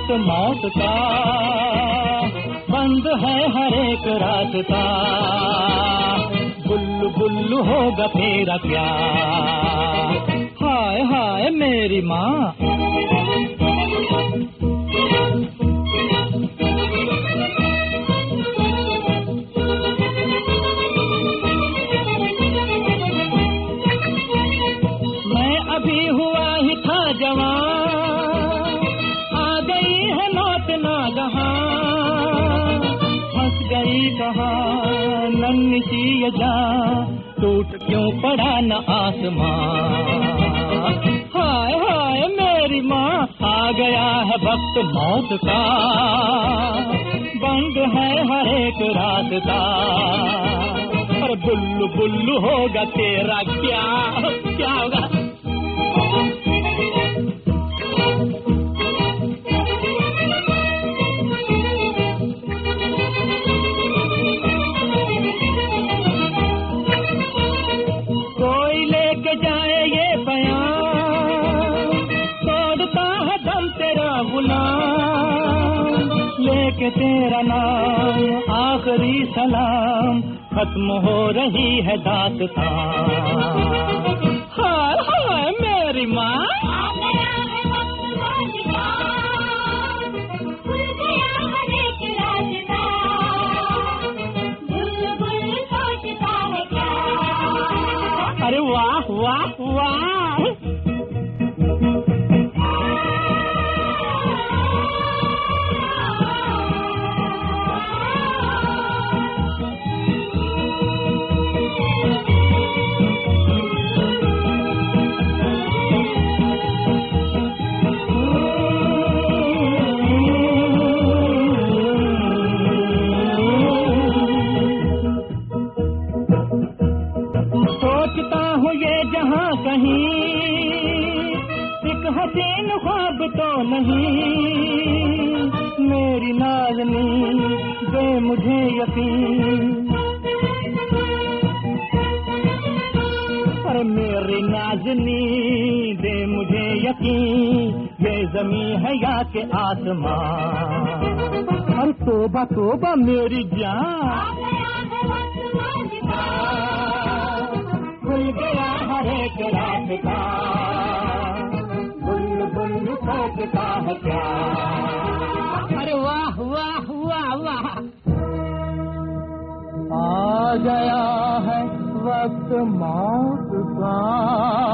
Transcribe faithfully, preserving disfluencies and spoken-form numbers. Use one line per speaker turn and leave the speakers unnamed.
वक्त मौत का, बंद है हर एक रास्ता, बुल्लु बुल्लु होगा तेरा क्या। हाय हाय मेरी माँ, मैं अभी हुआ ही था जवान, आ गई है मौत नागहां, फंस गई कहाँ नन्ही सी ये जान, टूट क्यों पड़ा न आसमां। हाय हाय मेरी माँ, आ गया है वक्त मौत का, बंद है हर एक रास्ता, और बुल्लु बुल्लु होगा तेरा क्या, क्या होगा। कोई लेके जाए ये बयान, तोड़ता है दम तेरा गुलाम, लेके तेरा नाम आखिरी सलाम, खत्म हो रही है दास्तां। हाय हाय मेरी माँ, अरे वाह वाह वाह। सोचता हूँ ये जहाँ कहीं एक हसीन ख्वाब तो नहीं, मेरी नाज़नी दे मुझे यकीन, अरे मेरी नाज़नी दे मुझे यकीन, ये ज़मीं है या के आसमां। अरे तोबा तोबा मेरी जान, खुल गया हर एक रास्ता, बुल्लु बुल्लु सोचता है क्या। अरे वाह वाह वाह वाह। आ गया है वक्त मौत का,